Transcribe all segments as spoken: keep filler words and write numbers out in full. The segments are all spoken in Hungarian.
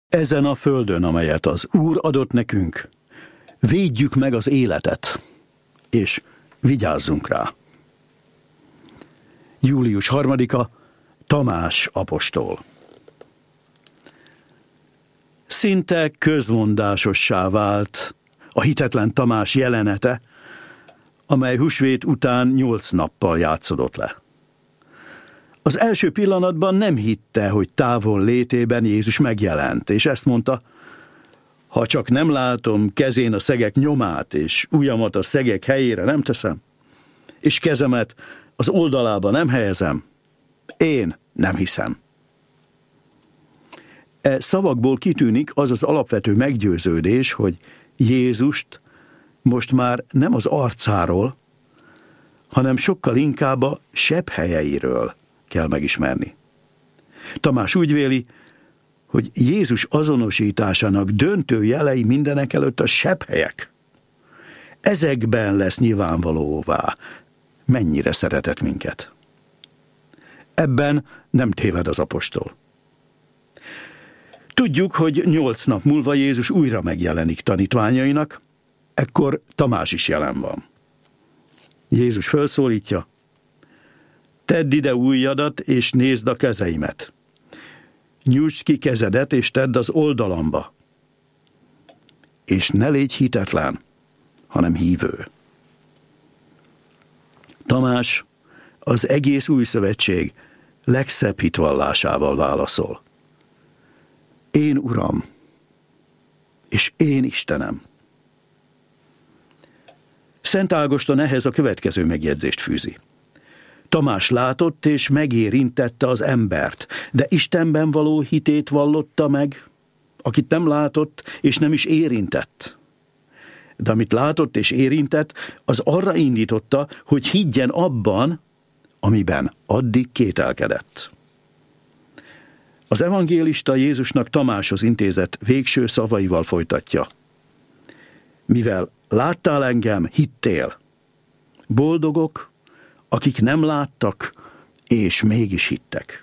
Ezen a földön, amelyet az Úr adott nekünk, védjük meg az életet, és vigyázzunk rá. július harmadika, Tamás apostol. Szinte közmondásossá vált a hitetlen Tamás jelenete, amely húsvét után nyolc nappal játszódott le. Az első pillanatban nem hitte, hogy távol létében Jézus megjelent, és ezt mondta: ha csak nem látom kezén a szegek nyomát, és ujjamat a szegek helyére nem teszem, és kezemet az oldalába nem helyezem, én nem hiszem. E szavakból kitűnik az az alapvető meggyőződés, hogy Jézust most már nem az arcáról, hanem sokkal inkább a sebhelyeiről kell megismerni. Tamás úgy véli, hogy Jézus azonosításának döntő jelei mindenek előtt a sebhelyek. Ezekben lesz nyilvánvalóvá, mennyire szeretett minket. Ebben nem téved az apostol. Tudjuk, hogy nyolc nap múlva Jézus újra megjelenik tanítványainak, ekkor Tamás is jelen van. Jézus felszólítja: tedd ide ujjadat, és nézd a kezeimet. Nyújtsd ki kezedet, és tedd az oldalamba. És ne légy hitetlen, hanem hívő. Tamás az egész új szövetség legszebb hitvallásával válaszol: én Uram, és én Istenem. Szent Ágoston ehhez a következő megjegyzést fűzi: Tamás látott és megérintette az embert, de Istenben való hitét vallotta meg, akit nem látott és nem is érintett. De amit látott és érintett, az arra indította, hogy higgyen abban, amiben addig kételkedett. Az evangélista Jézusnak Tamáshoz intézett végső szavaival folytatja: mivel láttál engem, hittél. Boldogok, akik nem láttak, és mégis hittek.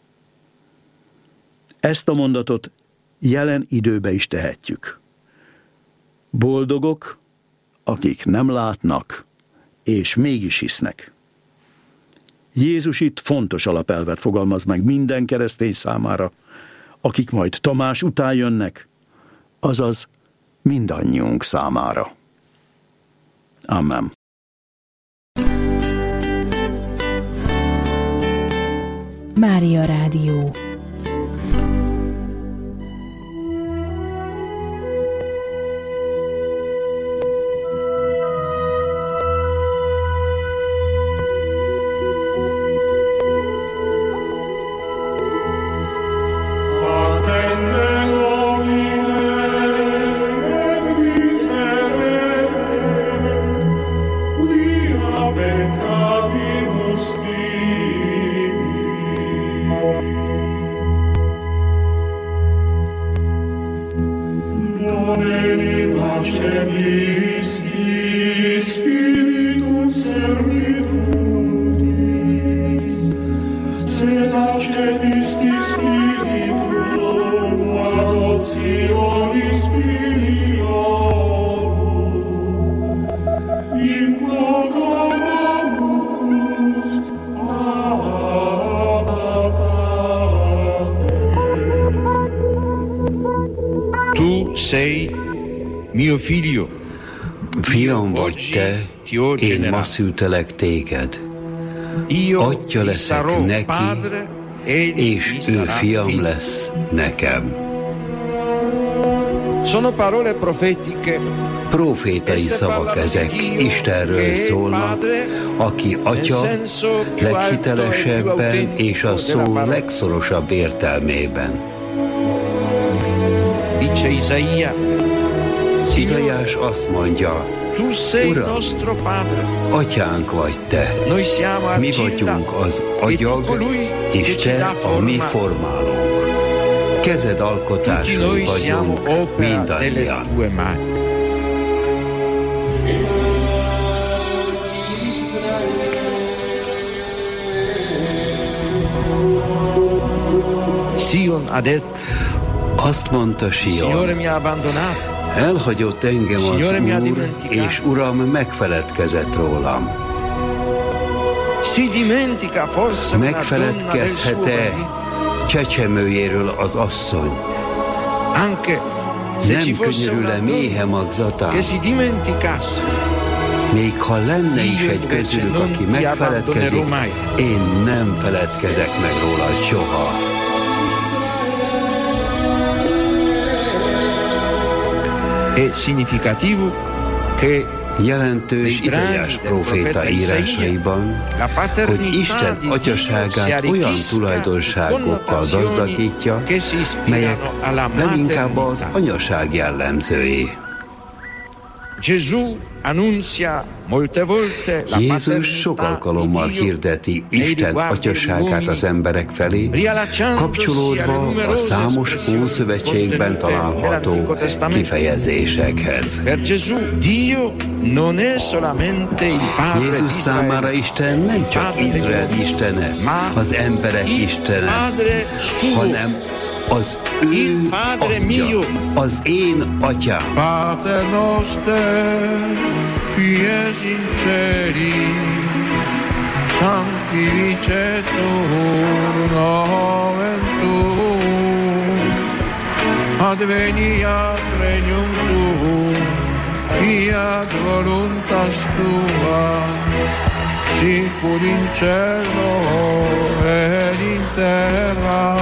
Ezt a mondatot jelen időbe is tehetjük. Boldogok, akik nem látnak, és mégis hisznek. Jézus itt fontos alapelvet fogalmaz meg minden keresztény számára, akik majd Tamás után jönnek, azaz mindannyiunk számára. Amen. Mária Rádió. Fiam vagy te, én ma szültelek téged. Atya leszek neki, és ő fiam lesz nekem. Profétai szavak ezek, Istenről szólnak, aki atya leghitelesebben és a szó legszorosabb értelmében. Izaiás azt mondja: Uram, atyánk vagy te, mi vagyunk az agyag, és te a mi formálónk. Kezed alkotásai vagyunk mindannyian. Azt mondta Sion, elhagyott engem az Úr, és Uram megfeledkezett rólam. Megfeledkezhet-e csecsemőjéről az asszony? Nem könyörül-e méhe magzatán? Még ha lenne is egy közülük, aki megfeledkezik, én nem feledkezek meg róla soha. Jelentős Izaiás próféta írásaiban, hogy Isten atyaságát olyan tulajdonságokkal gazdagítja, melyek leginkább az anyaság jellemzői. Jézus sok alkalommal hirdeti Isten atyaságát az emberek felé, kapcsolódva a számos Ószövetségben található kifejezésekhez. Jézus számára Isten nem csak Izrael istene, az emberek istene, hanem az ő atya, az én atyám. Pater noster, qui es in celis, sanctificetur nomen tuum, adveniat regnum tuum, fiat voluntas tua, sicur in cielo et in terra.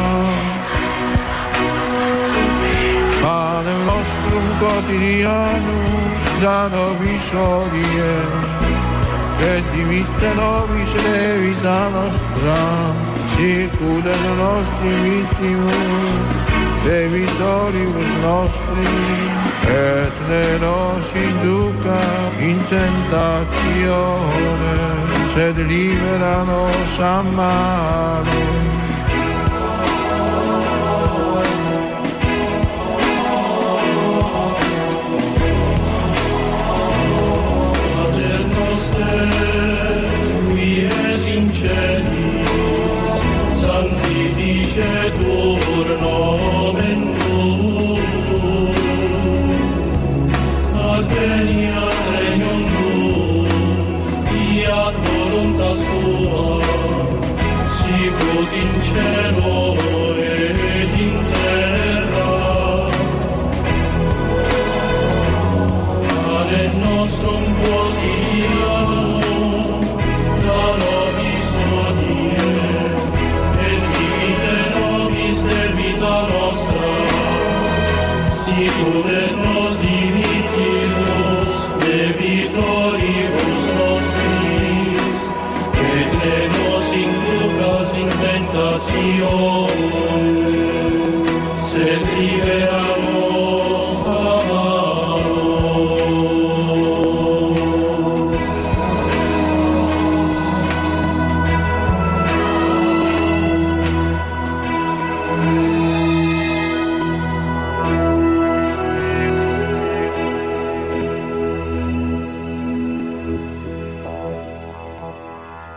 Panem nostrum quotidianum da nobis hodie, et dimitte nobis levita nostra, sicur et nostri vittimus, debitoribus nostri, et ne nos induca in tentatione, sed libera nos a malo. Sanctificetur nomen tuum, adveniat regnum tuum, fiat voluntas tua, sicut in cielo et in terra. Panem nostrum quotidianum da nobis hodie, debita nostra, sicur et nos dimittimus debitoribus nostris, et ne nos inducas in tentatione,